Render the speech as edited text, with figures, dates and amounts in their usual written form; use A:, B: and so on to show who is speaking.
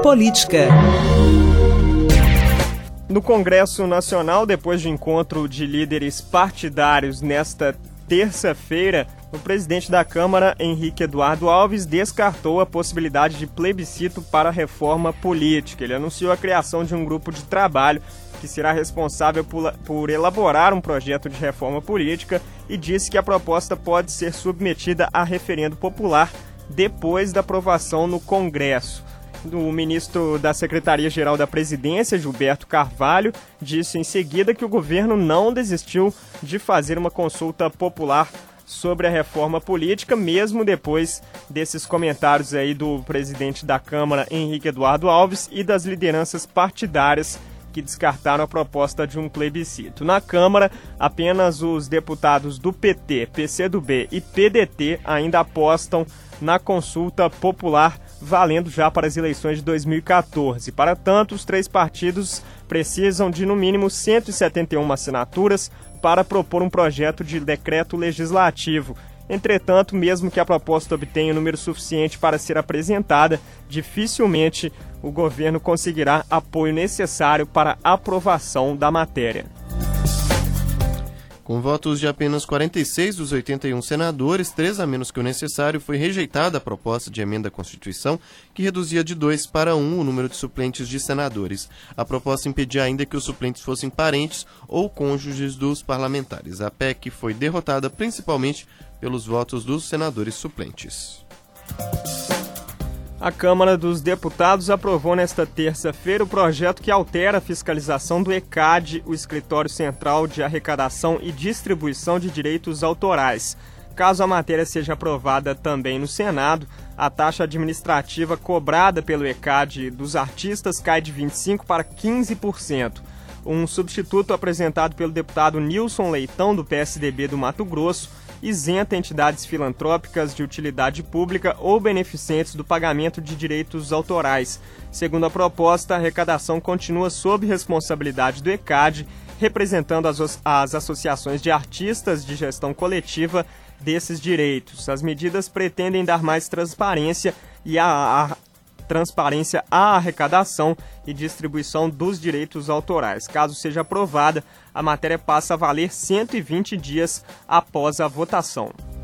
A: Política.
B: No Congresso Nacional, depois de encontro de líderes partidários nesta terça-feira, o presidente da Câmara, Henrique Eduardo Alves, descartou a possibilidade de plebiscito para a reforma política. Ele anunciou a criação de um grupo de trabalho que será responsável por elaborar um projeto de reforma política e disse que a proposta pode ser submetida a referendo popular depois da aprovação no Congresso. O ministro da Secretaria-Geral da Presidência, Gilberto Carvalho, disse em seguida que o governo não desistiu de fazer uma consulta popular sobre a reforma política, mesmo depois desses comentários aí do presidente da Câmara, Henrique Eduardo Alves, e das lideranças partidárias que descartaram a proposta de um plebiscito. Na Câmara, apenas os deputados do PT, PCdoB e PDT ainda apostam na consulta popular, valendo já para as eleições de 2014. Para tanto, os três partidos precisam de, no mínimo, 171 assinaturas para propor um projeto de decreto legislativo. Entretanto, mesmo que a proposta obtenha o número suficiente para ser apresentada, dificilmente o governo conseguirá apoio necessário para a aprovação da matéria.
C: Com votos de apenas 46 dos 81 senadores, 3 a menos que o necessário, foi rejeitada a proposta de emenda à Constituição, que reduzia de 2 para 1 o número de suplentes de senadores. A proposta impedia ainda que os suplentes fossem parentes ou cônjuges dos parlamentares. A PEC foi derrotada principalmente pelos votos dos senadores suplentes.
B: A Câmara dos Deputados aprovou nesta terça-feira o projeto que altera a fiscalização do ECAD, o Escritório Central de Arrecadação e Distribuição de Direitos Autorais. Caso a matéria seja aprovada também no Senado, a taxa administrativa cobrada pelo ECAD dos artistas cai de 25% para 15%. Um substituto apresentado pelo deputado Nilson Leitão, do PSDB do Mato Grosso, isenta entidades filantrópicas de utilidade pública ou beneficentes do pagamento de direitos autorais. Segundo a proposta, a arrecadação continua sob responsabilidade do ECAD, representando as associações de artistas de gestão coletiva desses direitos. As medidas pretendem dar mais transparência à arrecadação e distribuição dos direitos autorais. Caso seja aprovada, a matéria passa a valer 120 dias após a votação.